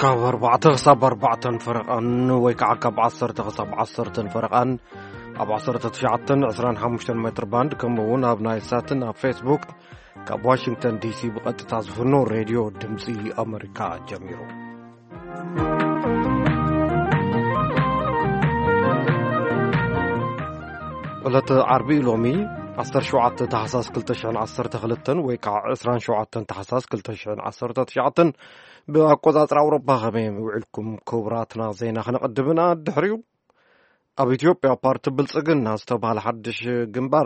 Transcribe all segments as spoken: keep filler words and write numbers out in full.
ካብ ኣርባዕተ ክሳብ ኣርባዕተ ፍረቓን ወይ ከዓ ካብ ዓሰርተ ክሳብ ዓሰርተ ፍረቓን ኣብ ዓሰርተ ትሽዓተ ዕስራን ሓሙሽተ ሜትር ባንድ ከምኡ እውን ኣብ ናይል ሳትን ኣብ ፌስቡክ ካብ ዋሽንግተን ዲሲ ብቐጥታ ዝፍኖ ሬድዮ ድምፂ ኣሜሪካ ጀሚሩ ዕለተ ዓርቢ ሎሚ ዓሰርተ ሸውዓተ ታሕሳስ ክልተ ሽሕን ዓሰርተ ክልተን ወይ ከዓ ዕስራን ሸውዓተ ታሕሳስ ክልተ ሽሕን ዓሰርተ ትሽዓተ ብኣቆጻጽር ኣውሮፓ ከመይ ውዕልኩም ክቡራትና ዜና ክነቐድምና ድሕሪኡ ኣብ ኢትዮጵያ ፓርቲ ብልጽግና ዝተባህለ ሓድሽ ግንባር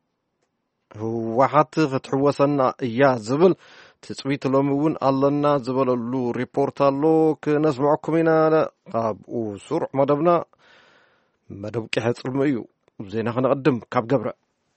ህወሓት ክትሕወሰና እያ ዝብል ትጽቢት ሎሚ እውን ኣለና ዝበለሉ ሪፖርት ኣሎ ክነስምዐኩም ኢና ካብኡ ስሩዕ መደብና መደብ ቂሐ ጽልሚ እዩ ዜና ክነቐድም ካብ ገብረ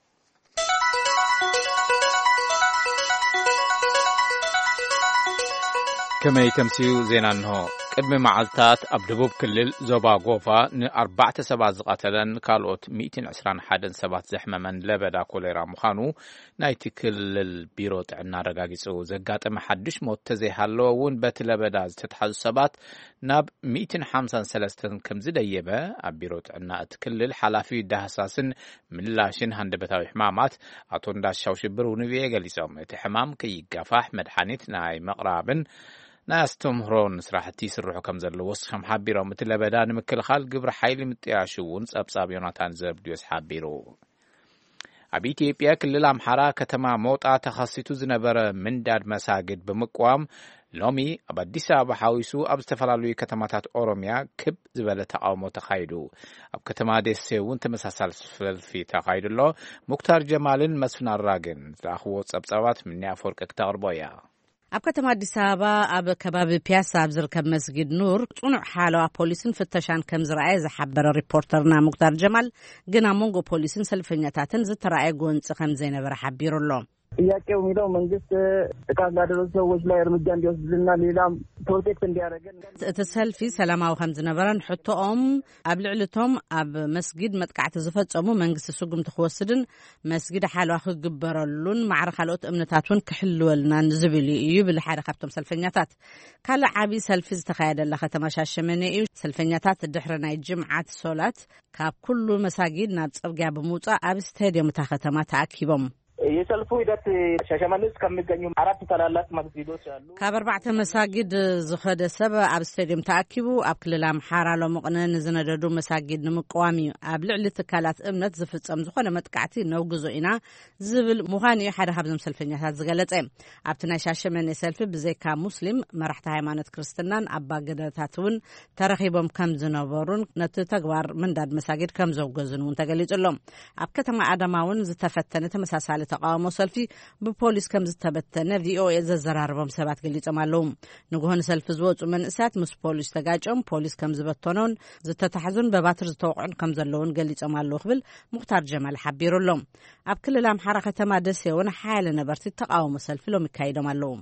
كما يتمسيو زينا انه قدم معلتات اب دبوب كلل زوبا غوفا ن أربعة سبعة قتلن كالوت مئتين وعشرين واحد سبعة زحممن لبدا كوليرا مخانو نايت كلل بيرو تعنا رغاغيصو زغاطم حدش موت تزيحالو ون بت لبدا تتحز سبات ناب مئتين وخمسة وثلاثين كم زديبه اب بيرو تعنا اتكلل حلافي دهساسن ملاشن هندبتاوي حمامات اتو انداشاو شبرو نبي غليصوم اتحمام كيغفاح مدحانيت ناي مقرابن ناستم هرون سراحتي سرحو كم زلو وسخم حبيرو مثل بدان مكل خال قبر حيل متياشون صبصاب يوناتان زبديوس حبيرو ابي ኢትዮጵያ ክልል አምሐራ ከተማ ሞጣ ተኸሲቱ ዝነበረ ምንዳድ መሳግድ በመቋም ሎሚ ኣብ አዲስ አበባ ሓዊሱ ኣብ ዝተፈላልዩ ከተማታት ኦሮሚያ ክብ ዝበለ ተቃውሞ ተኻይዱ ኣብ ከተማ ደሴውን ተመሳሳሊ ሰልፊ ተኻይዱሎ ሙክታር ጀማልን መስፍን አራግን ተአኽዎ ጸብጻባት ምን ያፈርቅ ተቀርቦያ ኣብ ከተማ አዲስ አበባ ኣብ ከባቢ ፒያሳ ኣብ ዝርከብ መስጊድ ኑር ጽኑዕ ሓለዋ ፖሊስን ፍተሻን ከም ዝረኣየ ዝሓበረ ሪፖርተርና ሙክታር ጀማል ግን አሞንጎ ፖሊስን ሰልፈኛታትን ዝተራኣየ ጎንጽ ከም ዘይነበረ ሓቢሩሎ ጥያቄው የሚለው መንግስት ጥቃት ላደረሱ ሰዎች ላይ እርምጃ እንዲወስድና ሌላም ፕሮቴክት እንዲያደርገን ተሰልፊ ሰላማዊ ከም ዝነበረን ሕቶኦም ኣብ ልዕልቶም ኣብ መስጊድ መጥቃዕቲ ዝፈጸሙ መንግስት ስጉም ተወስድን መስጊድ ሓለዋ ክግበረሉን ማዕረ ካልኦት እምነታትን ክሕልወልና ዝብል እዩ ብል ሓደ ካብቶም ሰልፈኛታት ካለ ዓቢ ሰልፊ ዝተኻየደላ ከተማ ሻሸመኔ እዩ ሰልፈኛታት ድሕሪ ናይ ጅምዓት ሶላት ካብ ኩሉ መሳጊድ ናብ ጽርግያ በመውጻእ ኣብ ስታዲየም ታ ከተማ ተኣኪቦም የሰልፉ ሂደት ሻሸመኔ ውስጥ ከሚገኙ አራት ታላላቅ መስጊዶች አሉ ካብ አርባዕተ መሳጊድ ዝኸደ ሰብ ኣብ ስታዲየም ተኣኪቡ ኣብ ክልል አምሐራ ሎምቕነን ዝነደዱ መሳጊድ ንምቋሚ ኣብ ልዕሊ ትካላት እምነት ዝፍጸም ዝኾነ መጥቃዕቲ ነውግዞ ኢና ዝብል ምዃን እዩ ሓደ ካብዞም ሰልፈኛታት ዝገለጸ ኣብቲ ናይ ሻሸመኔ ሰልፊ ብዘይካ ሙስሊም መራሕቲ ሃይማኖት ክርስትናን ኣባ ገዳታት እውን ተረኺቦም ከም ዝነበሩን ነቲ ተግባር ምንዳድ መሳጊድ ከም ዘውገዙን እውን ተገሊጹሎም ኣብ ከተማ ኣዳማ እውን ዝተፈተነ ተመሳሳሊ ተቃውሞ ሰልፊ ብፖሊስ ከም ዝተበተነ ቪኦኤ ዘዘራርቦም ሰባት ገሊጾም ኣለዉ ንግሆን ሰልፊ ዝወጹ መንእሳት ምስ ፖሊስ ተጋጨም ፖሊስ ከም ዝበተኖን ዝተታሕዙን በባትር ዝተወቅዑን ከም ዘለውን ገሊጾም ኣለዉ ክብል ሙክታር ጀማል ሓቢሩሎም ኣብ ክልል አምሐራ ከተማ ደሴ እውን ሓያለ ነበርቲ ተቃውሞ ሰልፊ ሎም ይካይዶም ኣለዉ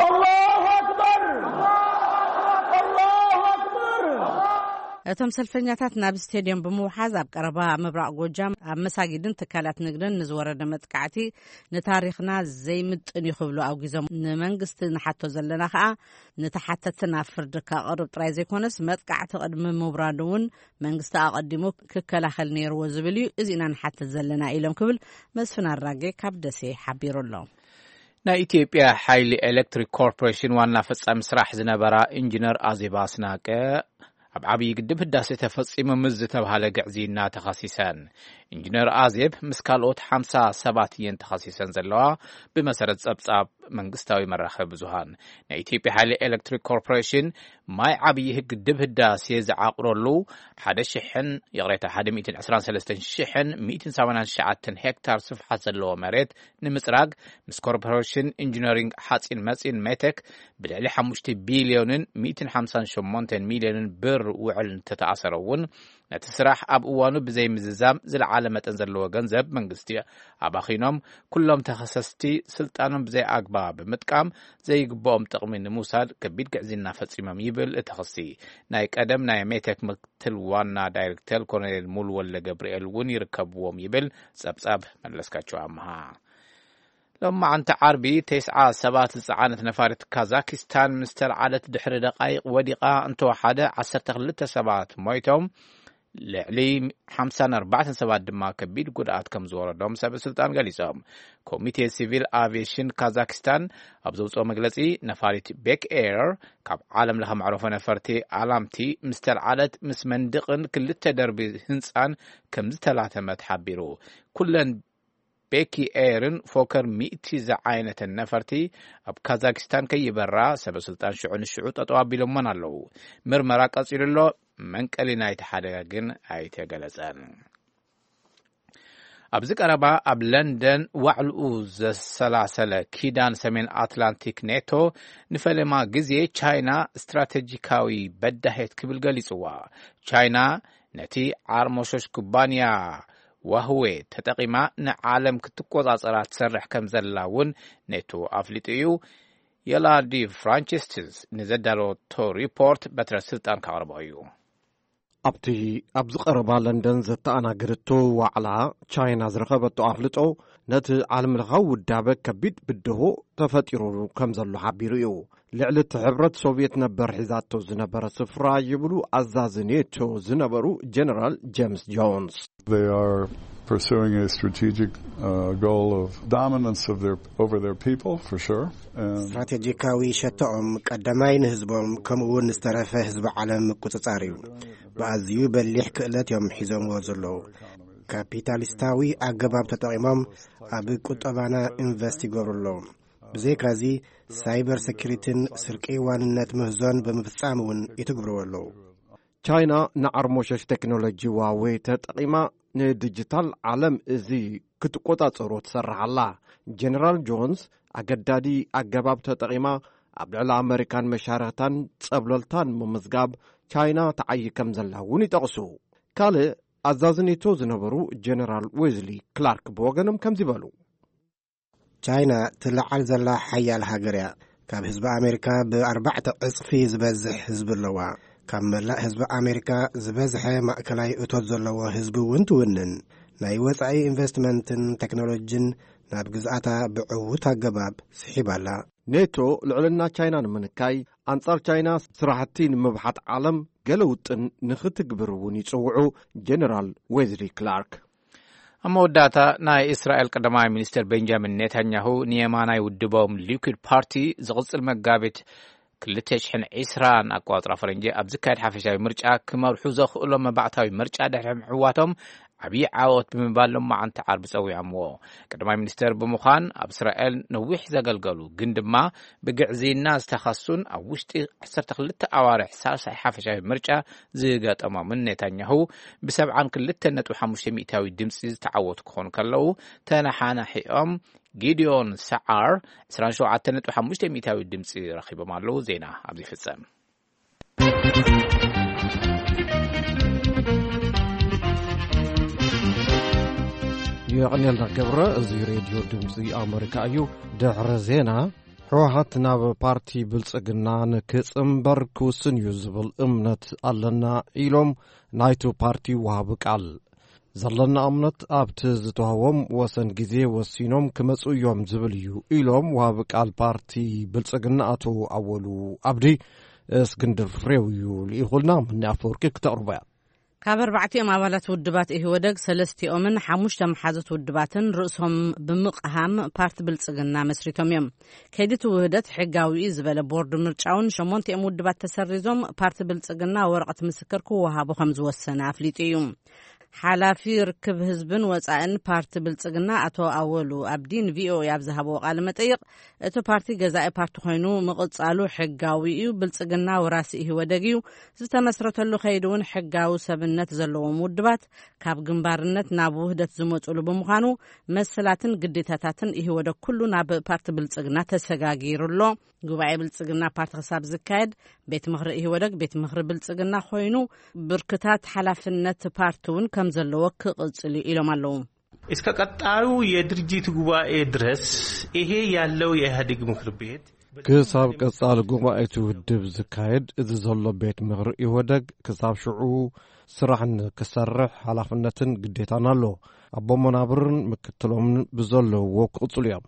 እቶም ሰልፈኛታት ናብ ስታዲየም ብምውሓዝ ኣብ ቀረባ ምብራቅ ጎጃም ኣብ መሳጊድን ትካላት ንግድን ንዝወረደ መጥቃዕቲ ንታሪኽና ዘይምጥን ይኽብሉ ኣውጊዞም ንመንግስቲ ንሓቶ ዘለና ከዓ ንተሓተትን ኣብ ፍርዲ ካቐርብ ጥራይ ዘይኮነስ መጥቃዕቲ ቅድሚ ምብራድ እውን መንግስቲ ኣቐዲሙ ክከላኸል ነይርዎ ዝብል እዩ እዚና ንሓተት ዘለና ኢሎም ክብል መስፍን አራጌ ካብ ደሴ ሓቢሩሎ ናይ ኢትዮጵያ ሓይሊ ኤሌክትሪክ ኮርፖሬሽን ዋና ፈጻሚ ስራሕ ዝነበራ ኢንጂነር አዜባ አስናቀ ኣብ ዓብይ ግድብ ህዳሴ ተፈጺሙ ምስ ዝተባሃለ ግዕዚና ተኸሲሰን ኢንጂነር አዜብ ምስ ካልኦት ሓምሳ ሰባት እየን ተኸሲሰን ዘለዋ ብመሰረት ጸብጻብ መንግስታዊ መራኸቢ ብዙሃን ናይ ኢትዮጵያ ሓይሊ ኤሌክትሪክ ኮርፖሬሽን ማይ ዓብይ ግድብ ህዳሴ ዝዓቅረሉ ሓደ ሽሕን ይቕሬታ ሓደ ሚእትን ዕስራን ሰለስተን ሽሕን ሚእትን ሰማንያን ትሽዓተ ሄክታር ስፍሓት ዘለዎ መሬት ንምጽራግ ምስ ኮርፖሬሽን ኢንጂነሪንግ ሓጺን መጺን ሜቴክ ብልዕሊ ሓሙሽተ ቢልዮንን ሚእትን ሓምሳን ሸሞንተን ሚልዮንን ብር ውዕል ተተኣሰረውን ነቲ ስራሕ ኣብ እዋኑ ብዘይ ምዝዛም ዝለዓለ መጠን ዘለዎ ገንዘብ መንግስቲ ኣባኺኖም ኩሎም ተኸሰስቲ ስልጣኖም ብዘይ ኣግባብ ብምጥቃም ዘይግብኦም ጥቕሚ ንምውሳድ ከቢድ ግዕዝና ፈጺሞም ይብል እተኸሲ ናይ ቀደም ናይ ሜቴክ ምክትል ዋና ዳይሬክተር ኮሎኔል ሙሉወለ ገብርኤል እውን ይርከብዎም ይብል ጸብጻብ መለስካቸው ኣምሃ لما عن عربي تسعة سبات زعانت نفارت كازاكستان مستلعلت دحر دقائق ودقة انتو حدا عسر تغلت سبات مويتهم لعلي حمسان أربعة سبات دما كبير قدعات كم زورة دوم سبب سلطان غاليسهم كوميتي سيفيل آفيشن كازاكستان أبزوصو مجلسي نفارت بيك إير كاب عالم لها معروفة نفرتي علامتي مستلعلت مسمندقن كل التدربي هنسان كم زتلاتة متحبيرو كلن بيكي إيرن فوكر مئتي زعاينة النفرتي أب كازاكستان كي يبرا سبب سلطان شعون الشعوط أطوابي لمن اللو مرمراك أصير اللو منكالي نايت حدقاقن آيتي قلسان أب ذكربا أب لندن وعلوز السلاسل كيدان سمين أتلانتيك نيتو نفلما قزي چاينا استراتيجيكاوي بدهت كبل قليسوا چاينا نتي عارموشوش كوبانيا وهو تتقيما نعالم كتقوضاصرا تسرح كم زلاون نيتو أفليتيو يلا دي فرانشيستز نزدالو تو ريبورت بتر سلطان كعربايو أبتي أبز قربا لندن زتانا قرتو وعلا چاينا زرخبتو أفلتو نت عالم الغو الدابة كبيد بدهو تفتيرو كم زلو حبيريو لعلت عبرت سوفيت نبر حزاتو زنبر سفرا يبلو أزازنيتو زنبرو جنرال جيمس جونز. They are pursuing a strategic uh, goal of dominance of their over their people for sure. استراتيجيكاوي شتعم قدماين حزبهم كمون استرافه حزب عالم قصصاريو بازيو بلح كلت يوم حزام وزلو كابيتاليستاوي أجباب تطعيمهم أبي قطبانا انفستيغورلو بزيكازي سايبر سكيورتين سرقي واننت مهزون بمفصامون يتقبرولو چاينا نعرموشش تكنولوجي واوي تطعيما نديجيتال عالم ازي كتقوطاصرو تسرحلا جنرال جونز أجدادي أجباب تطعيما أبلع أمريكان مشاركتان تصبللتان ممزقاب چاينا تعي كم زلاون يتقصو كالي أزازنيتو زنبرو جنرال ويزلي كلارك بوغنم كم زبالو چاينا تلعال زلا حيال هاجريا كاب حزب أمريكا بأربعة أصفي زبزح حزب اللواء كاب ملا حزب أمريكا زبزح مأكلاي أتوز اللواء حزب وانتونن ناي وطعي انفستمنتن تكنولوجين ناب جزءاتا بعوتا قباب سحيبالا نيتو لعلنا چاينا نمنكاي أنصار چاينا سراحتين مبحث عالم قلوتن نختقبرون يتصوعو جنرال ويزري كلارك أما وداتا ناي إسرائيل قدماء منستر بنجامين نتنياهو نيماناي ودبوم ليكويد بارتي زغص المقابت كلتشحن عسران أقواطر فرنجي أبزكايد حافشاوي مرجع كمارحو زخؤلو مبعتاوي مرجع دحرم حواتهم عبي عاوت بمبالهم مع أنت عرب سوي عمو قدماء منستر بمخان أب إسرائيل نويح زقلقلو قندما بقعزي الناس تخصون أو وشتي عسر تخلت أوارح ساسا حافشاوي مرجع زيقات أمام نتنياهو بسبعان كلت نتو حموش مئتاوي دمسيز تعوت كون كلو تانحانا حيام جيديون سعار سران شو عتنت وحموش مئتاوي دمسي رخيبة مالو زينة عبدي فسان يعني القبرة زي راديو دمزي أمريكا أيو دعر زينا حوحتنا ببارتي بلسقنا نكسمبر كوسن يزبل امنت ألنا إلوم نايتو بارتي وهابك أل زلنا أمنت أبت زتوهم وسن جزي وسينوم كمسو يوم زبليو إلوم وهابك أل بارتي بلسقنا أتو أولو أبدي اسكندر فريويو لإخلنا من أفوركي كتاربا ካብ ኣርባዕቲኦም ኣባላት ውድባት ኢህወደግ ሰለስቲኦምን ሓሙሽተ መሓዙት ውድባትን ርእሶም ብምቕሃም ፓርቲ ብልጽግና መስሪቶም እዮም ከይዲ ውህደት ሕጋዊ ዝበለ ቦርድ ምርጫውን ሸሞንቲኦም ውድባት ተሰሪዞም ፓርቲ ብልጽግና ወረቐት ምስክር ክወሃቦ ከም ዝወሰነ ኣፍሊጡ እዩ ሓላፊ ርክብ ህዝብን ወጻእን ፓርቲ ብልጽግና ኣቶ ኣወሉ ኣብዲን ቪኦኤ ኣብ ዝሃቦ ቃለ መጠይቕ እቲ ፓርቲ ገዛኢ ፓርቲ ኮይኑ ምቕጻሉ ሕጋዊ እዩ ብልጽግና ወራሲ ኢህወደግ እዩ ዝተመስረተሉ ከይዲ እውን ሕጋዊ ሰብነት ዘለዎም ውድባት ካብ ግንባርነት ናብ ውህደት ዝመጹሉ ብምዃኑ መሰላትን ግዴታታትን ኢህወደግ ኩሉ ናብ ፓርቲ ብልጽግና ተሰጋጊሩሎ ጉባኤ ብልጽግና ፓርቲ ክሳብ ዝካየድ ቤት ምኽሪ ኢህወደግ ቤት ምኽሪ ብልጽግና ኮይኑ ብርክታት ሓላፍነት ፓርቲውን ከም ዘለዎ ክቕጽል ኢሎም ኣለዉ እስከ ቀጣዩ የድርጅት ጉባኤ ድረስ ይሄ ያለው የኢህአዴግ ምክር ቤት ክሳብ ቀጻል ጉባኤቱ ውድብ ዝካየድ እዚ ዘሎ ቤት ምኽሪ ኢህወደግ ክሳብ ሽዑ ስራሕን ክሰርሕ ሓላፍነትን ግዴታን ኣሎ ኣቦ መናብርን ምክትሎምን ብዘለዎ ክቕጽሉ እዮም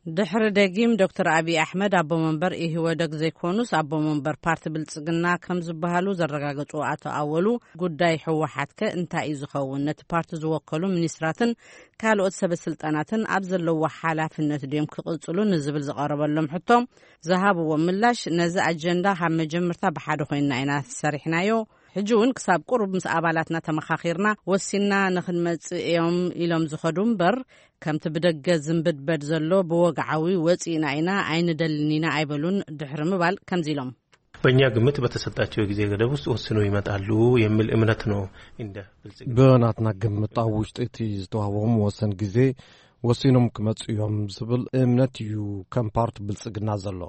ድሕሪ ደጊም ዶክተር አብይ አሕመድ አቦ መንበር ኢህወደግ ዘይኮኑስ አቦ መንበር ፓርቲ ብልጽግና ከም ዝበሃሉ ዘረጋገጹ አቶ አወሉ ጉዳይ ህወሓት ከ እንታይ እዩ ዝኸውን ነቲ ፓርቲ ዝወከሉ ሚኒስትራትን ካልኦት ሰበስልጣናትን ኣብ ዘለዎ ሓላፍነት ድዮም ክቕጽሉ ንዝብል ዝቐረበሎም ሕቶም ዝሃብዎ ምላሽ ነዚ አጀንዳ ካብ መጀመርታ ብሓደ ኮይንና ኢና ሰሪሕናዮ ሕጂ እውን ክሳብ ቁርብ ምስ ኣባላትና ተመኻኺርና ወሲና ንኽንመጽእ እዮም ኢሎም ዝኸዱ እምበር ከምቲ ብደገ ዝንብድበድ ዘሎ ብወግዓዊ ወፂና ኢና ኣይንደልኒና ኣይበሉን ድሕሪ ምባል ከምዚ ኢሎም በእኛ ግምት በተሰጣቸው ጊዜ ገደብ ውስጥ ወስነው ይመጣሉ የሚል እምነት ነው እንደ ብልጽግና በናትና ግምት ኣብ ውሽጢ እቲ ዝተዋህቦም ወሰን ጊዜ ወሲኖም ክመጽኡ እዮም ዝብል እምነት እዩ ከም ፓርቲ ብልጽግና ዘሎ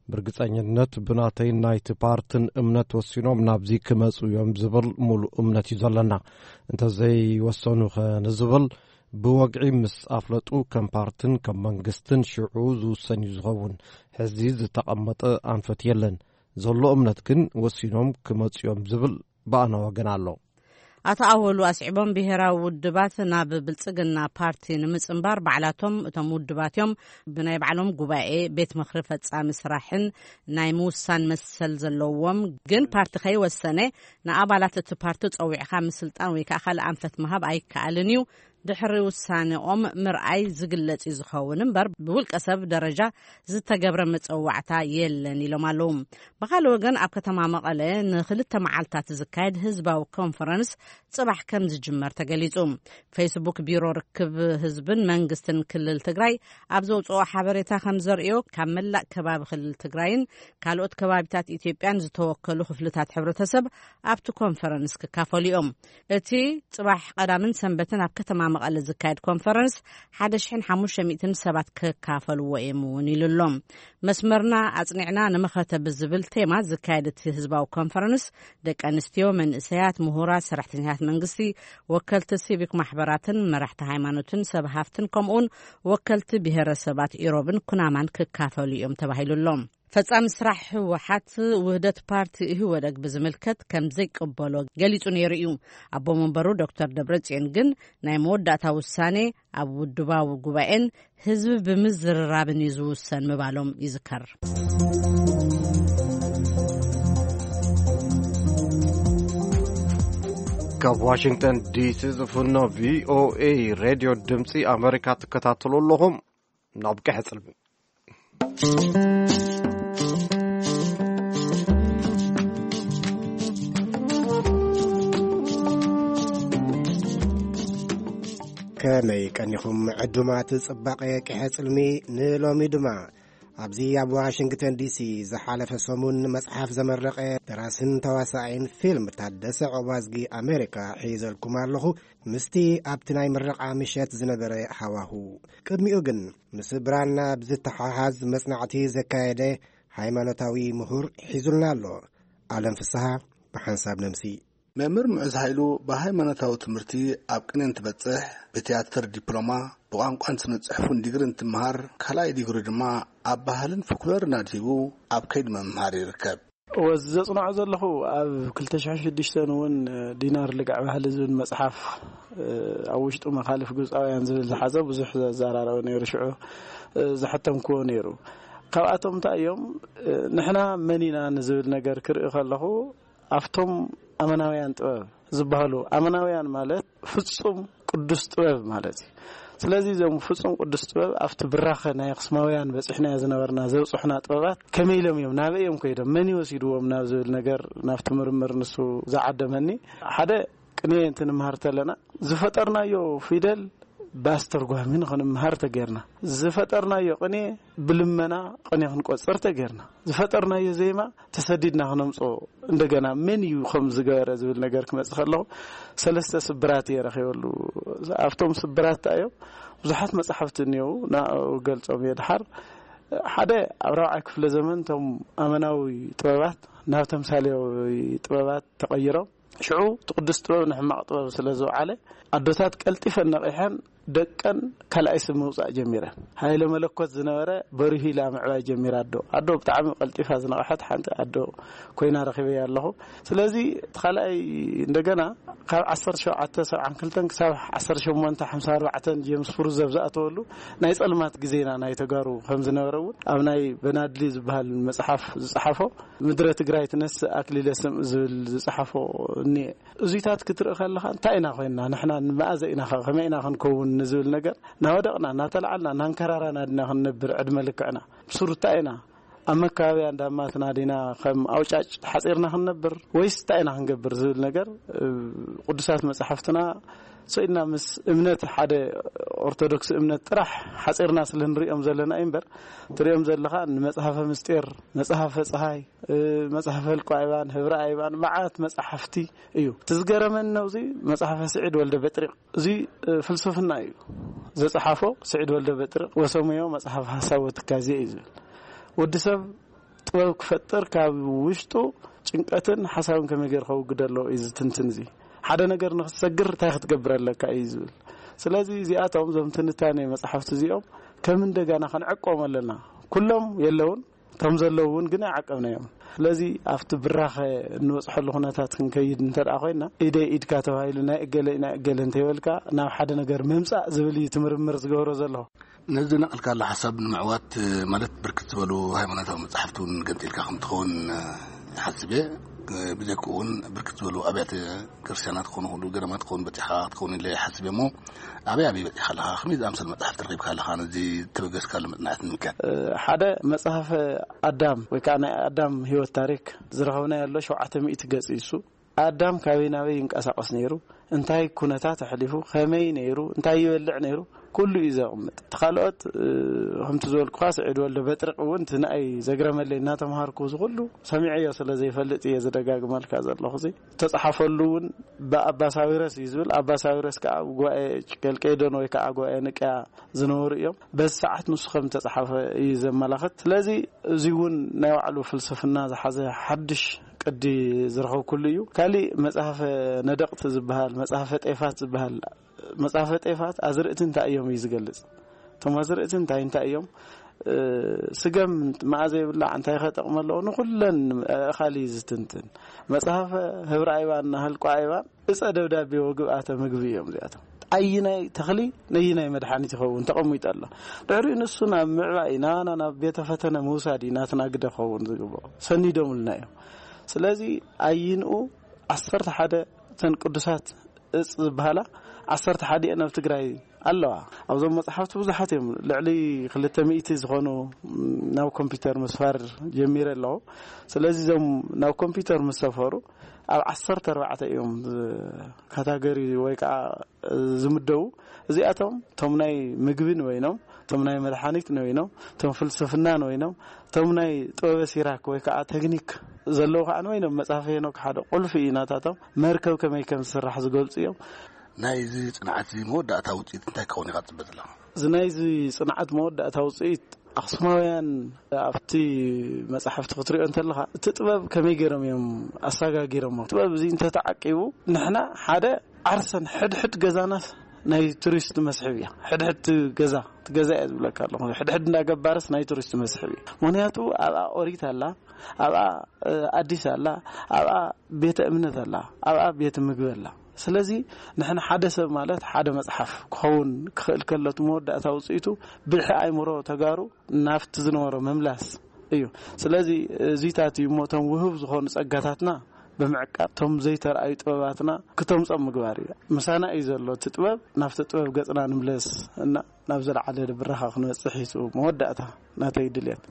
ብርግጸኝነት ብናተይ ናይቲ ፓርትን እምነት ወሲኖም ናብዚ ክመጽኡ እዮም ዝብል ሙሉእ እምነት እዩ ዘለና እንተዘይ ወሰኑ ኸንዝብል ብወግዒ ምስ ኣፍለጡ ከም ፓርትን ከም መንግስትን ሽዑ ዝውሰን እዩ ዝኸውን ሕዚ ዝተቐመጠ ኣንፈት የለን ዘሎ እምነት ግን ወሲኖም ክመጽኦም ዝብል በኣና ወገን ኣሎ አቶ አወሉ አስዒቦም ብሔራዊ ውድባት ናብ ብልጽግና ፓርቲ ንምጽንባር ባዕላቶም እቶም ውድባትዮም ብናይ ባዕሎም ጉባኤ ቤት ምኽሪ ፈጻሚ ስራሕን ናይ ምውሳን መሰል ዘለዎም ግን ፓርቲ ከይወሰነ ንኣባላት እቲ ፓርቲ ፀዊዕኻ ምስልጣን ወይ ከዓ ካልእ ኣንፈት ምሃብ ኣይከኣልን እዩ ድሕሪ ውሳኔኦም ምርኣይ ዝግለጽ ዝኸውን እምበር ብውልቀ ሰብ ደረጃ ዝተገብረ መፀዋዕታ የለን ኢሎም ኣለዉ ብኻልእ ወገን ኣብ ከተማ መቐለ ንክልተ መዓልታት ዝካየድ ህዝባዊ ኮንፈረንስ ጽባሕ ከም ዝጅመር ተገሊጹ ፌስቡክ ቢሮ ርክብ ህዝብን መንግስትን ክልል ትግራይ ኣብ ዘውፅኦ ሓበሬታ ከም ዘርእዮ ካብ መላእ ከባቢ ክልል ትግራይን ካልኦት ከባቢታት ኢትዮጵያን ዝተወከሉ ክፍልታት ሕብረተሰብ ኣብቲ ኮንፈረንስ ክካፈሉ እዮም እቲ ጽባሕ ቀዳምን ሰንበትን ኣብ ከተማ መቐለ ዝካየድ ኮንፈረንስ ሓደ ሽሕን ሓሙሽተ ሚእትን ሰባት ክካፈልዎ እዮም ኢሉሎም መስመርና ኣጽኒዕና ንመኸተ ብዝብል ቴማ ዝካየድ እቲ ህዝባዊ ኮንፈረንስ ደቂ ኣንስትዮ መንእሰያት ምሁራት ሰራሕተኛታት መንግስቲ ወከልቲ ሲቪክ ማሕበራትን መራሕቲ ሃይማኖትን ሰብ ሃፍትን ከምኡን ወከልቲ ብሔረሰባት ኢሮብን ኩናማን ክካፈሉ እዮም ተባሂሉሎም ፈጻሚ ስራሕ ህወሓት ውህደት ፓርቲ ኢህወደግ ብዝምልከት ከም ዘይቅበሎ ገሊጹ ነይሩ እዩ ኣቦ መንበሩ ዶክተር ደብረጽዮን ግን ናይ መወዳእታ ውሳኔ ኣብ ውድባዊ ጉባኤን ህዝቢ ብምዝርራብን ይዝውሰን ምባሎም ይዝከር ካብ ዋሽንግተን ዲሲ ዝፍኖ ቪኦኤ ሬድዮ ድምፂ ኣሜሪካ ትከታተሉ ኣለኹም ናብ ቀሕጽልቢ ከመይ ቀኒኹም ዕዱማት ጽባቐ ቀሕጽልሚ ንሎሚ ድማ ኣብዚ ኣብ ዋሽንግተን ዲሲ ዝሓለፈ ሰሙን መጽሓፍ ዘመረቐ ደራስን ተዋሳኢን ፊልም ታደሰ ዖባዝጊ ኣሜሪካ ሒዘልኩም ኣለኹ ምስቲ ኣብቲ ናይ ምረቓ ምሸት ዝነበረ ሃዋሁ ቅድሚኡ ግን ምስ ብራና ብዝተሓሓዝ መጽናዕቲ ዘካየደ ሃይማኖታዊ ምሁር ሒዙልና ኣሎ ዓለም ፍስሓ ብሓንሳብ ነምሲ መምህር ምዕዝ ኃይሉ በሃይማኖታዊ ትምህርቲ ኣብ ቅንን ትበጽሕ ብቲያትር ዲፕሎማ ብቋንቋን ስነ ጽሑፍን ዲግሪ እንትምሃር ካልኣይ ዲግሪ ድማ ኣብ ባህልን ፎክሎርን ኣድሂቡ ኣብ ከይዲ መምሃር ይርከብ ወዝ ዘጽንዖ ዘለኹ ኣብ ክልተ ሽሕን ሽዱሽተን እውን ዲናር ልጋዕ ባህሊ ዝብል መጽሓፍ ኣብ ውሽጡ መኻልፍ ግብፃውያን ዝብል ዝሓዘ ብዙሕ ዘዘራረበ ነይሩ ሽዑ ዝሓተምክዎ ነይሩ ካብኣቶም እንታይ እዮም ንሕና መኒና ንዝብል ነገር ክርኢ ከለኹ ኣብቶም ኣመናውያን ጥበብ ዝበሃሉ ኣመናውያን ማለት ፍጹም ቅዱስ ጥበብ ማለት እዩ ስለዚ ዘም ፍጹም ቅዱስ ጥበብ ኣብቲ ብራኸ ናይ ኣኽስማውያን በጽሕና ዝነበርና ዘውጽሕና ጥበባት ከመይ ኢሎም እዮም ናበኦም ከይዶም መን ይወሲድዎም ናብ ዝብል ነገር ናብቲ ምርምር ንሱ ዝዓደመኒ ሓደ ቅኔ እንትንምሃር ተለና ዝፈጠርናዮ ፊደል باسترغوامين خنم مهار تغيرنا زفترنا يقني بلمنا قني خنقصر تغيرنا زفترنا يزيما تسديدنا خنمصو እንደገና ምን ዩ خمس غير ዝብል ነገር ክመጽኸለሁ ሰለስተ ስብራት ይረኺውሉ አፍቶም ስብራት አዮ ብዙሓት መጽሐፍት ነው ና ገልጾም ይድሐር ሓደ አብራው ክፍለ ዘመን ቶም አመናዊ ጥበባት ናብ ተምሳሌያዊ ጥበባት ተቀይረው ሽዑ ተቅድስ ጥበብ ንሕማቅ ጥበብ ስለዘው አለ አዶታት ቀልጢፈን ነቅሐን ደቀን ካልኣይ ስም ውጻእ ጀሚራ ሃይለ መለኮት ዝነበረ በሪሂላ ምዕባይ ጀሚራ ኣዶ ኣዶ ብጣዕሚ ቀልጢፋ ዝነቐሐት ሓንቲ ኣዶ ኮይና ረኺበ ያለኹ ስለዚ ካልኣይ እንደገና ካብ ዓሰርተ ሸውዓተ ሰብዓን ክልተን ክሳብ ዓሰርተ ሸሞንተ ሓምሳ ኣርባዕተ ጀምስ ፍሩዝ ዘብዛእተወሉ ናይ ጸልማት ግዜና ናይ ተጋሩ ከም ዝነበረው ኣብ ናይ በናድሊ ዝበሃል መጽሓፍ ዝጽሓፎ ምድረ ትግራይ ትነስ ኣክሊለ ስም ዝብል ዝጽሓፎ እኒ እዚታት ክትርኢ ከለኻ እንታይ ኢና ኮይና ንሕና ንማእዘ ኢና ከመይና ክንከውን ንዝብል ነገር ናወደቕና ናተልዓልና ናንከራራና ድና ክንነብር ዕድመ ልክዕና ብሱሩታ ኢና ኣመካባቢያ እንዳማትና ዲና ከም ኣውጫጭ ሓጺርና ክንነብር ወይስ ታይና ክንገብር ዝብል ነገር ቅዱሳት መጽሓፍትና ሰይድና ምስ እምነት ሓደ ኦርቶዶክስ እምነት ጥራሕ ሓጺርና ስለንሪኦም ዘለና እምበር ትሪኦም ዘለኻ ንመጽሐፈ ምስጢር መጽሐፈ ፀሃይ መጽሐፈ ልቋይባን ህብረ አይባን ማዓት መጽሐፍቲ እዩ ትዝገረመን ነው እዚ መጽሐፈ ስዒድ ወልደ በጥሪቅ እዚ ፍልስፍና እዩ ዘጽሐፎ ስዒድ ወልደ በጥሪቅ ወሰመዮ መጽሐፍ ሐሳብ ወትካዜ እዩ ወድሰብ ጥበብ ክፈጥር ካብ ውሽጡ ጭንቀትን ሓሳብን ከመገር ከውግደሎ እዩ ትንትን እዚ ሓደ ነገር ንኽሰግር እንታይ ክትገብረለካ እዩ ዝብል ስለዚ እዚኣቶም ዞም ትንታኔ መጽሓፍቲ እዚኦም ከም እንደገና ክንዕቆም ኣለና ኩሎም የለውን ቶም ዘለውን ግን ዓቀብናዮም ስለዚ ኣብቲ ብራኸ እንወጽሐሉ ኩነታት ክንከይድ እንተዳ ኮይና ኢደ ኢድካ ተባሂሉ ናይ እገለ ናይ እገለ እንተይበልካ ናብ ሓደ ነገር መምጻእ ዝብል ትምርምር ዝገብሮ ዘሎ ነዚ ነቅልካ ለ ሓሳብ ንምዕዋት ማለት ብርክት ዝበሉ ሃይማኖታዊ መጽሓፍቱን ገንጢልካ ከም ትኸውን ሓስበ ብዘይኩውን ብርክት ዝበሉ ኣብያተ ክርስቲያናት ክኾኑ ሁሉ ገዳማት ክኾኑ በፂሓ ትኸውን ኢለ ሓስበ እሞ ኣበይ ኣበይ በፂሓ ኣለኻ ከመይ ዝኣምሰል መጽሓፍ ትረኺብካ ኣለኻ ነዚ ተበገስካሉ ምጥናዕት ንምካን ሓደ መጽሓፍ ኣዳም ወይ ከዓ ናይ ኣዳም ህይወት ታሪክ ዝረኸብና ያሎ ሸውዓተ ሚእቲ ገጽ እሱ ኣዳም ካበይ ናበይ ይንቀሳቀስ ነይሩ እንታይ ኩነታት ኣሕሊፉ ከመይ ነይሩ እንታይ ይበልዕ ነይሩ ኩሉ እዩ ዘቕምጥ ተኻልኦት ከምቲ ዝበልኩ ስዒድ ወልደ በጥሪቅ እውን ትናይ ዘግረመለይ እናተምሃርኩ ዝኩሉ ሰሚዐዮ ስለ ዘይፈልጥ እየ ዝደጋግመልካ ዘለኹ እዚ ተጻሓፈሉ እውን ብኣባ ሳዊረስ እዩ ዝብል ኣባ ሳዊረስ ከዓ ጉባኤ ጨልቄዶን ወይ ከዓ ጉባኤ ንቅያ ዝነበሩ እዮም በዚ ሰዓት ንሱ ከም ተጻሓፈ እዩ ዘመላኽት ስለዚ እዚ እውን ናይ ባዕሉ ፍልስፍና ዝሓዘ ሓድሽ ቅዲ ዝረኸብ ኩሉ እዩ ካሊእ መጽሓፈ ነደቕቲ ዝበሃል መጽሓፈ ጤፋት ዝበሃል መጽሐፈ ጤፋት አዝርእት እንታይ እዮም ይዝገልጽ ቶም አዝርእት እንታይ እንታይ እዮም ስገም ማዕዘ ይብላ እንታይ ከጠቅመለው ንኩለን ካሊ ዝትንትን መጽሐፈ ህብረ አይባን ህልቆ አይባን እጸ ደብዳቤ ወግብአተ ምግቢ እዮም ዚያቶም አይናይ ተኽሊ ነይናይ መድኃኒት ይኸውን ተቀምጡ አለ ድሕሪ ንሱና ምዕባይ ናና ናብ ቤተ ፈተነ ሙሳዲ ናትናግደ ኸውን ዝግቦ ሰኒዶምልና እዮም ስለዚ አይንኡ ዓሰርተ ሓደ ተን ቅዱሳት እጽ ዝበሃላ ዓሰርተ ሓደ ኣብ ትግራይ ኣለዋ ኣብዞም መጽሓፍቲ ብዙሓት እዮም ልዕሊ ክልተ ሚእቲ ዝኾኑ ናብ ኮምፒውተር መስፋር ጀሚረ ኣለዎ ስለዚ ዞም ናብ ኮምፒውተር መስፈሩ ኣብ ዓሰርተ ኣርባዕተ እዮም ካታጎሪ ወይ ከዓ ዝምደቡ እዚኣቶም ቶም ናይ ምግብን ወይኖም ቶም ናይ መድኃኒት ወይኖም ቶም ፍልስፍና ወይኖም ቶም ናይ ጥበብ ሲራክ ወይ ከዓ ቴክኒክ ዘለው ከዓ ወይኖም መጽሓፍ ሄኖክ ሓደ ቁልፊ ኢናታቶም መርከብ ከመይ ከም ዝስራሕ ዝገልጹ እዮም ናይዚ ጽንዓት መወዳእታ ውጽኢት እንታይ ከውን ይቃጽበት ኣላ ዝናይዚ ጽንዓት መወዳእታ ውጽኢት ኣኽሱማውያን ኣብቲ መጽሓፍቲ ክትሪኦ እንተለኻ እቲ ጥበብ ከመይ ገይሮም እዮም ኣሰጋጊሮሞ ጥበብ እዚ እንተተዓቂቡ ንሕና ሓደ ዓርሰን ሕድሕድ ገዛናት ናይ ቱሪስት መስሕብ እያ ሕድሕድ ገዛ ትገዛ እያ ዝብለካ ኣለኹ ሕድሕድ እንዳገባርስ ናይ ቱሪስት መስሕብ እያ ምክንያቱ ኣብኣ ኦሪት ኣላ ኣብኣ ኣዲስ ኣላ ኣብኣ ቤተ እምነት ኣላ ኣብኣ ቤተ ምግቢ ኣላ ስለዚ ንሕና ሓደ ሰብ ማለት ሓደ መጽሓፍ ክኸውን ክኽእል ከለቱ መወዳእታ ውጽኢቱ ብልሒ ኣይምሮ ተጋሩ ናፍቲ ዝነበሮ መምላስ እዩ ስለዚ እዚታት እዩ ሞቶም ውህብ ዝኾኑ ጸጋታትና ብምዕቃብ ቶም ዘይተርኣዩ ጥበባትና ክተምጾም ምግባር እዩ ምሳና እዩ ዘሎ እቲ ጥበብ ናፍቲ ጥበብ ገጽና ንምለስ እና ናብ ዘለዓለ ብራኻ ክንበጽሕ እዩ መወዳእታ ናተይ ድልየት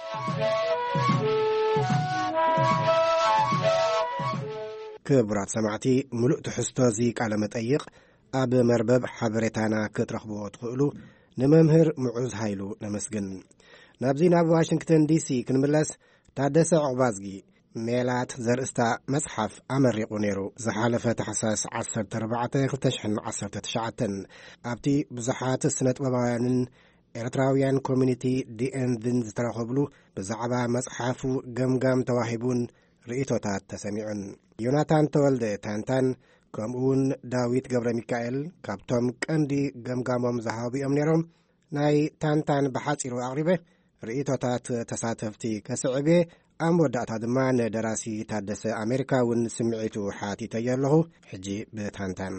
ክቡራት ሰማዕቲ ሙሉእ ትሕዝቶ እዚ ቃለ መጠይቕ ኣብ መርበብ ሓበሬታና ክትረኽብዎ ትኽእሉ ንመምህር ምዑዝ ሃይሉ ነመስግን ናብዚ ናብ ዋሽንግተን ዲሲ ክንምለስ ታደሰ ዕቑባዝጊ ሜላት ዘርእስታ መጽሓፍ ኣመሪቑ ነይሩ ዝሓለፈ ታሕሳስ ዓሰርተ ኣርባዕተ ክልተ ሽሕን ዓሰርተ ትሽዓተ ኣብቲ ብዙሓት ስነ ጥበባውያንን ኤርትራውያን ኮሚኒቲ ዲኤንዝን ዝተረኸብሉ ብዛዕባ መጽሓፉ ገምጋም ተዋሂቡን ርእቶታት ተሰሚዑን ዮናታን ተወልደ ታንታን ከምኡውን ዳዊት ገብረ ሚካኤል ካብቶም ቀንዲ ገምጋሞም ዝሃቢኦም ነይሮም ናይ ታንታን ብሓፂሩ ኣቕሪበ ርእቶታት ተሳተፍቲ ከስዕቤ ኣብ መወዳእታ ድማ ንደራሲ ታደሰ ኣሜሪካ እውን ስምዒቱ ሓቲተየ ኣለኹ ሕጂ ብታንታን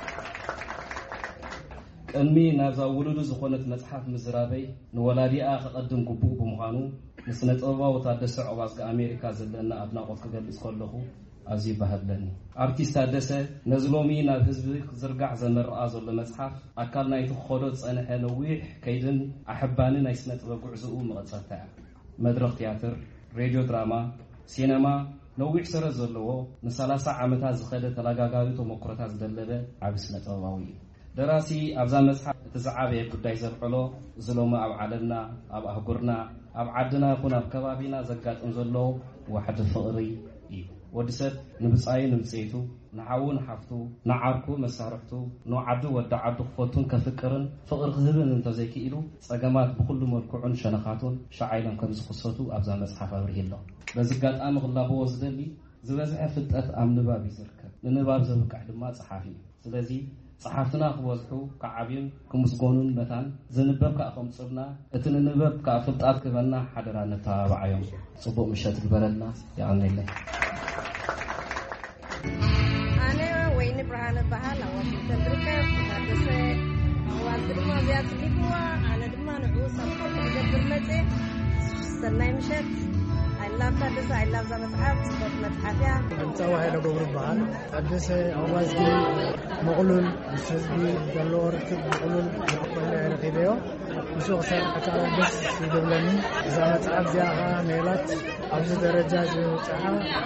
ቅድሚ ናብዛ ውሉዱ ዝኾነት መጽሓፍ ምዝራበይ ንወላዲኣ ከቐድም ግቡእ ብምዃኑ ንስነ ጥበባዊ ታደሰ ዑባዝጋ ኣሜሪካ ዘለና ኣድናቆት ክገልጽ ከለኹ ኣዝዩ ባህለኒ ኣርቲስት ታደሰ ነዚ ሎሚ ናብ ህዝቢ ክዝርጋዕ ዘመርኣ ዘሎ መጽሓፍ ኣካል ናይቲ ክኸዶ ዝጸንሐ ነዊሕ ከይድን ኣሕባኒ ናይ ስነ ጥበብ ጉዕዝኡ መቐጸልታ እያ መድረኽ ቲያትር ሬድዮ ድራማ ሲነማ ነዊሕ ሰረት ዘለዎ ንሰላሳ ዓመታት ዝኸደ ተለጋጋቢ ተሞክሮታት ዝደለበ ዓብይ ስነ ጥበባዊ እዩ ደራሲ ኣብዛ መጽሓፍ እቲ ዝዓበየ ጉዳይ ዘልዕሎ ዝሎማ ኣብ ዓለምና ኣብ ኣህጉርና ኣብ ዓድና ይኹን ኣብ ከባቢና ዘጋጥም ዘሎ ዋሕዲ ፍቕሪ እዩ ወዲ ሰብ ንብፃዩ ንምፅኢቱ ንሓው ንሓፍቱ ንዓርኩ መሳርሕቱ ንዓዱ ወዲ ዓዱ ክፈቱን ከፍቅርን ፍቕሪ ክህብን እንተዘይክኢሉ ፀገማት ብኩሉ መልክዑን ሸነኻቱን ሸዓይሎም ከም ዝኽሰቱ ኣብዛ መጽሓፍ ኣብርሂሎ በዚ ኣጋጣሚ ክላብዎ ዝደሊ ዝበዝሐ ፍልጠት ኣብ ንባብ ይዝርከብ ንንባብ ዘብቃዕ ድማ ፀሓፊ እዩ ስለዚ ጸሓፍትና ክወዝሑ ከዓብዩን ክምስጎኑን መታን ዝንበብ ከዓ ከምፅብና እቲ ንንበብ ከዓ ፍልጣት ክበና ሓደራ ነተባብዓዮም ጽቡቕ ምሸት ግበረልና ይኣምነለይ ኣነ ወይኒ ብርሃነ በሃል ኣብ ዋሽንግተን ትርከብ ታደሰ ኣዋልቲ ድማ እዚኣ ፅሊፍዋ ኣነ ድማ ንዕኡ ሰፖርት ክገብር መፅእ ሰናይ ምሸት I love ታደሰ I love ዛ መጽሓፍ ስፖርት መጽሓፍያ ፀዋይ ለገብሩ በሃል ታደሰ ኣዋዝጊ መቕሉል ህዝቢ ዘለዎ ርክብ መቕሉል ኮነ ረኺበዮ ንሱ ክሰርሕ ደስ ይብለኒ እዛ መጽሓፍ እዚኣ ከዓ ሜላት ኣብዚ ደረጃ ዝበፅሓ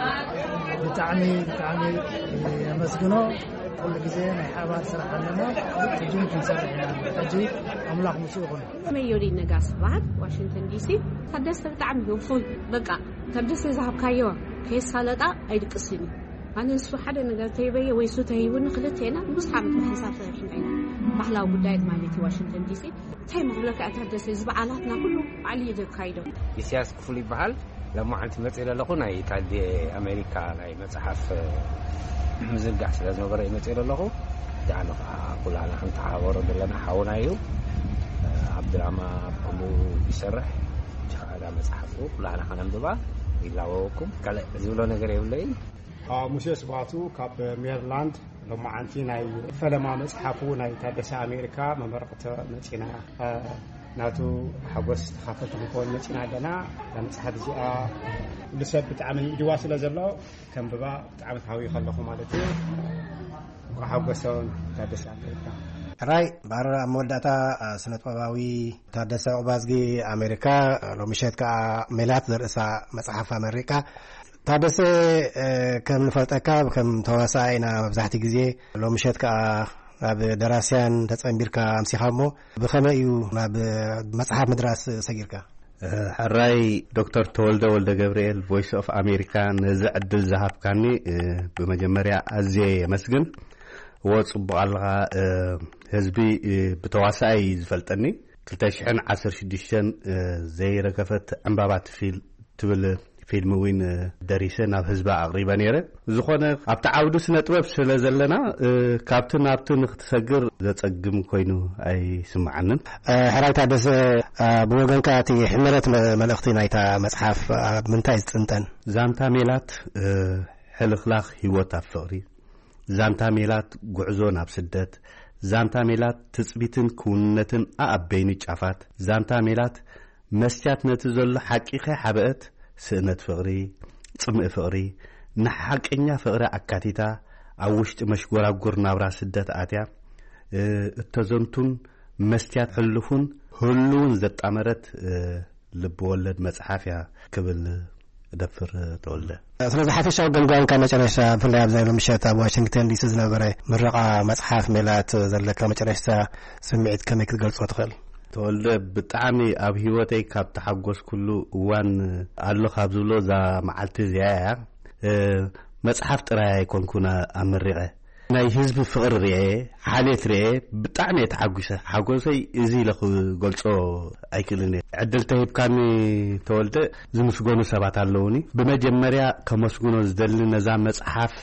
ብጣዕሚ ብጣዕሚ የመስግኖ ኩሉ ግዜ ናይ ሓባር ስራሕ ኣለና እጅን ክንሰርሕ ኢና ሕጂ ኣምላኽ ምስኡ ይኹን መዮሪ ነጋስ በሃል ዋሽንግተን ዲሲ ታደሰ ብጣዕሚ ህፉል በቃ ታደሰ ዝሃብካዮ ከይሳለጣ ኣይድቅስኒ ኣነ ንሱ ሓደ ነገር ተይበየ ወይ ሱ ተይውን ክልተና ብዙሕ ዓመት ብሓሳብ ሰሪሕና ኢና ባህላዊ ጉዳያት ማለት ዋሽንግተን ዲሲ እንታይ መኽለካ ታደሰ ዝበዓላትና ኩሉ ባዕሉ ይዘካይዶ ኢሳያስ ክፉል ይበሃል ለማዓንቲ መፅእ ዘለኹ ናይ ታዲ ኣሜሪካ ናይ መጽሓፍ ምዝርጋዕ ስለ ዝነበረ ይመፅእ ዘለኹ ዳዕኑ ከዓ ኩላና ክንተሓባበሮ ዘለና ሓውና እዩ ኣብ ድራማ ኩሉ ይሰርሕ ቻዳ መጽሓፉ ኩላና ከነንብባ ይላወኩም ካልእ ዝብሎ ነገር የብለይ ሙሴ ስባቱ ካብ ሜሪላንድ ለማዓንቲ ናይ ፈለማ መጽሓፉ ናይ ታደሰ ኣሜሪካ መመረቕቲ መፂና ናቱ ሓጎስ ተኻፈልቲ ንኮን መፂና ኣለና መጽሓፍ እዚኣ ልሰብ ብጣዕሚ ድዋ ስለ ዘሎ ከምብባ ብጣዕሚ ታዊ ከለኹ ማለት እዩ ሓጎሰውን ታደሰ ኣሜሪካ ራይ ባር ኣብ መወዳእታ ስነ ጥበባዊ ታደሰ ዑባዝጊ ኣሜሪካ ሎምሸት ከዓ ሜላት ዘርእሳ መጽሓፍ ኣሜሪካ ታደሰ ከም ንፈልጠካ ከም ተዋሳኢ ና መብዛሕቲ ግዜ ሎምሸት ከዓ ናብ ደራስያን ተጸምቢርካ ኣምሲኻ እሞ ብኸመይ እዩ ናብ መጽሓፍ ምድራስ ሰጊርካ ሕራይ ዶክተር ተወልደ ወልደ ገብርኤል ቮይስ ኦፍ አሜሪካ ነዚ ዕድል ዝሃብካኒ ብመጀመርያ ኣዝየ የመስግን ወጽቡቕ ኣለኻ ህዝቢ ብተዋሳኢ ዝፈልጠኒ ክልተ ሽሕን ዓሰርተ ሽዱሽተ ዘይረከፈት ዕምባባት ፊልም ትብል ፊልም ዊን ደሪሰ ናብ ህዝባ ኣቕሪበ ነይረ ዝኾነ ኣብቲ ዓውዲ ስነ ጥበብ ስለ ዘለና ካብቲ ናብቲ ንኽትሰግር ዘጸግም ኮይኑ ኣይስምዓንን ሕራይ ታደሰ ብወገንካ እቲ ሕመረት መልእኽቲ ናይታ መጽሓፍ ኣብ ምንታይ ዝጥንጠን ዛንታ ሜላት ሕልኽላኽ ህይወት ኣብ ፍቕሪ ዛንታ ሜላት ጉዕዞ ናብ ስደት ዛንታ ሜላት ትጽቢትን ክውንነትን ኣኣበይኒ ጫፋት ዛንታ ሜላት መስትያት ነቲ ዘሎ ሓቂኸ ሓበአት ስእነት ፍቕሪ ጽምኢ ፍቕሪ ንሓቀኛ ፍቕሪ ኣካቲታ ኣብ ውሽጢ መሽጎራጉር ናብራ ስደት ኣትያ እተዘንቱን መስትያት ሕልፉን ህሉውን ዘጣመረት ልቢ ወለድ መጽሓፍ እያ ክብል ደፍር ተወልደ ስለዚ ሓፈሻዊ ገምጋምካ መጨረሻ ብፍላይ ኣብ ዛይሎ ምሸት ኣብ ዋሽንግተን ዲሲ ዝነበረ ምረቓ መጽሓፍ ሜላት ዘለካ መጨረሻ ስምዒት ከመይ ክትገልጾ ትኽእል ተወልደ ብጣዕሚ ኣብ ህይወተይ ካብ ተሓጎስ ኩሉ እዋን ኣሎ ካብ ዝብሎ እዛ መዓልቲ እዚኣ እያ መጽሓፍ ጥራይ ኣይኮንኩን ኣመሪቐ ናይ ህዝቢ ፍቕሪ ርአ ሓልየት ርአ ብጣዕሚ እየ ተሓጒሰ ሓጎሰይ እዚ ኢለ ክገልጾ ኣይክእልን እየ ዕድል ተሂብካኒ ተወልደ ዝምስጎኑ ሰባት ኣለውኒ ብመጀመርያ ከመስግኖ ዝደሊ ነዛ መጽሓፍ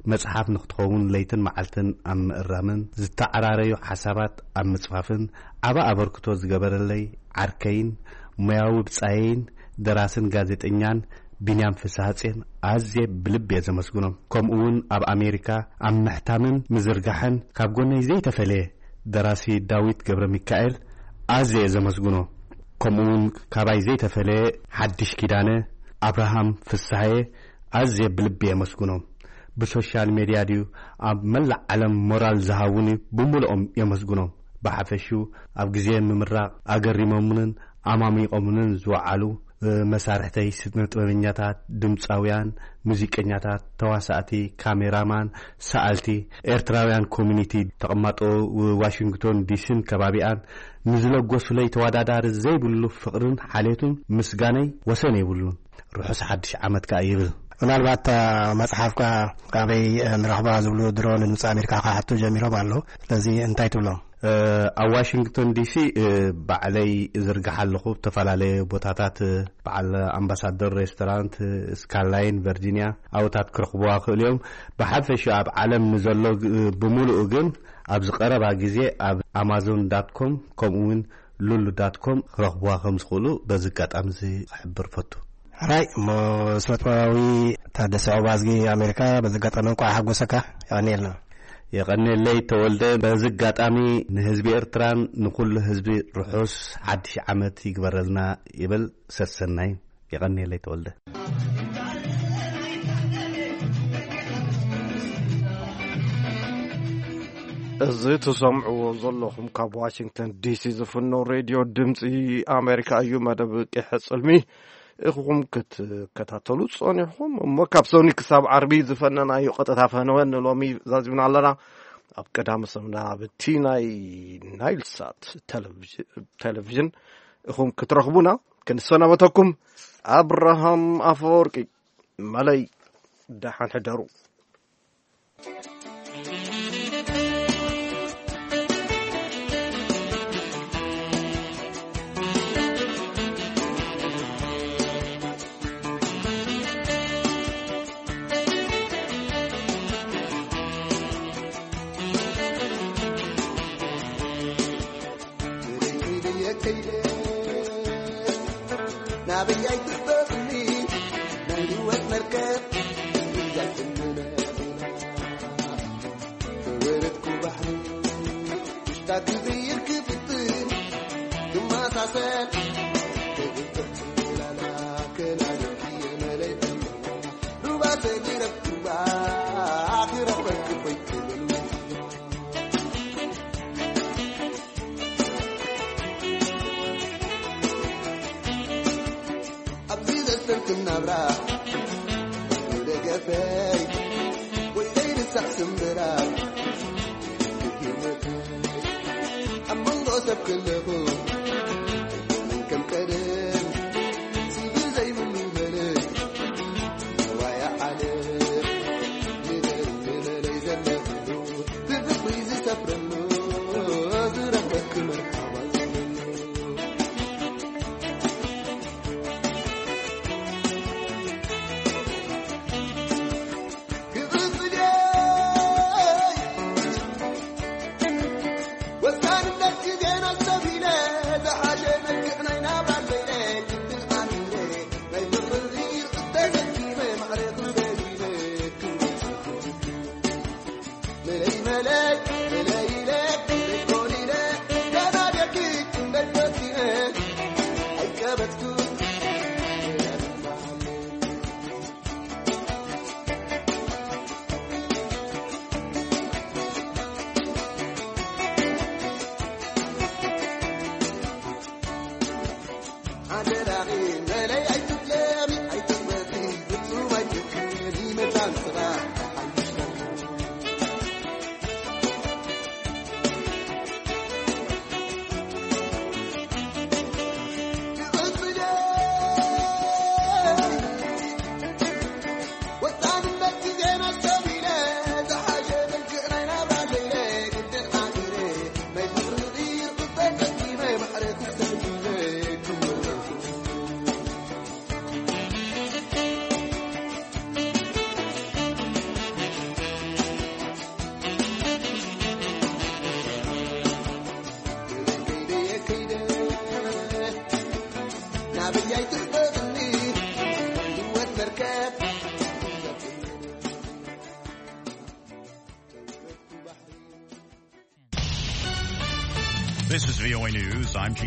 መጽሓፍ ንኽትኸውን ለይትን መዓልትን ኣብ ምእራምን ዝተዓራረዩ ሓሳባት ኣብ ምጽፋፍን ዓባ ኣበርክቶ ዝገበረለይ ዓርከይን ሙያዊ ብጻይን ደራስን ጋዜጠኛን ቢንያም ፍሳሐጽን ኣዝየ ብልብ እየ ዘመስግኖም። ከምኡውን ኣብ ኣሜሪካ ኣብ ምሕታምን ምዝርጋሕን ካብ ጎነይ ዘይተፈለየ ደራሲ ዳዊት ገብረ ሚካኤል ኣዝየ ዘመስግኖ። ከምኡውን ካባይ ዘይተፈለየ ሓድሽ ኪዳነ አብርሃም ፍሳሐ ኣዝየ ብልብ እየ መስግኖም። ብሶሻል ሚድያ ድዩ ኣብ መላእ ዓለም ሞራል ዝሃውኒ ብምልኦም የመስግኖም። ብሓፈሹ ኣብ ግዜ ምምራቕ ኣገሪሞምን ኣማሚቆምን ዝወዓሉ መሳርሕተይ ስነ ጥበበኛታት፣ ድምፃውያን፣ ሙዚቀኛታት፣ ተዋሳእቲ፣ ካሜራማን፣ ሰዓልቲ ኤርትራውያን ኮሚኒቲ ተቐማጦ ዋሽንግቶን ዲሲን ከባቢኣን ንዝለጎሱለይ ተወዳዳሪ ዘይብሉ ፍቕርን ሓልየቱን ምስጋነይ ወሰን የብሉን። ርሑስ ሓድሽ ዓመት ከ ይብል ምናልባት መጽሓፍካ ካበይ ንረኽባ ዝብሉ ድሮ ንድምፂ ኣሜሪካ ካሕቱ ጀሚሮም ኣሎ። ስለዚ እንታይ ትብሎም? ኣብ ዋሽንግቶን ዲሲ ባዕለይ ዝርግሕ ኣለኹ ተፈላለየ ቦታታት በዓል ኣምባሳደር ሬስቶራንት ስካላይን ቨርጂኒያ ኣውታት ክረኽብዋ ክእል እዮም። ብሓፈሹ ኣብ ዓለም ንዘሎ ብምሉእ ግን ኣብ ዝቐረባ ግዜ ኣብ ኣማዞን ዳት ኮም ከምኡውን ሉሉ ዳት ኮም ክረኽብዋ ከም ዝኽእሉ በዚ ኣጋጣሚ ክሕብር ፈቱ። ራይ ሞ ስነጥበባዊ ታደሰ ዖባዝጊ ኣሜሪካ በዚ ኣጋጣሚ እንኳዕ ሓጎሰካ ይቀኒየልና። የቀኒየለይ ተወልደ በዚ ኣጋጣሚ ንህዝቢ ኤርትራን ንኩሉ ህዝቢ ርሑስ ሓድሽ ዓመት ይግበረልና ይብል ሰሰናይ የቀኒየለይ ተወልደ። እዚ ትሰምዕዎ ዘለኹም ካብ ዋሽንግተን ዲሲ ዝፍኖ ሬድዮ ድምፂ ኣሜሪካ እዩ። መደብ ቂሕ ጽልሚ እኹም ክትከታተሉ ጸኒሕኩም እሞ ካብ ሶኒ ክሳብ ዓርቢ ዝፈነናዮ ቀጥታ ፈነወን ሎሚ ዛዚብና ኣለና። ኣብ ቀዳሚ ሰምና ብቲ ናይ ናይልሳት ቴሌቪዥን እኹም ክትረኽቡና ክንሰናበተኩም። አብርሃም አፈወርቂ መለይ ዳሓን ሕደሩ نابياي تخبرني نايوات مركب رجعت مننا وردكو بحري اشتاك زير كفتن ثم ساسن لا لا كلا يا ملايك روبا تجرب روبا اخر ربك بيت نبرا ودقفاي والليل السحسن برا أما نغصب كله من كم كرم سيبي زي من البلد ويا علم لدر من ليزن نفلو تبقي زي سفرنو زرقك مرحبا عبياي تسبقني جوات مركب This is V O A News. I'm